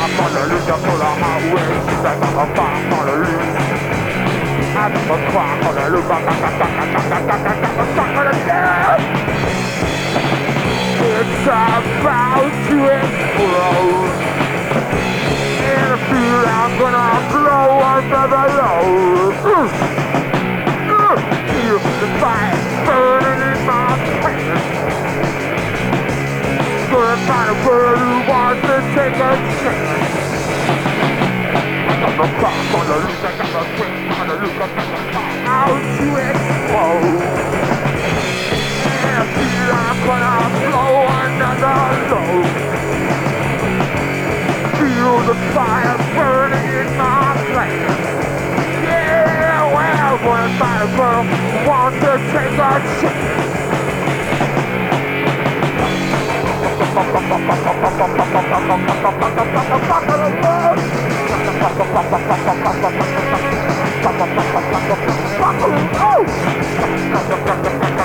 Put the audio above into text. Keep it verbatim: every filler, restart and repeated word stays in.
back on the loose, I pull a highway. Step up a back on the loose. I got a crack on the loose, I got a crack on the loose, I got a crack. It's about to explode. In a few, I'm gonna blow under the load. Feel the fire burning in my pants. Gonna find a girl who wants to take a chance. I got a crack on the loose, I got a crack on the loose, I got a crack out to explode. In a few, I'm gonna blow under the load. Feel the fire burning in my pants. Yeah, well, when I find a girl who wants to take a chance. Oh!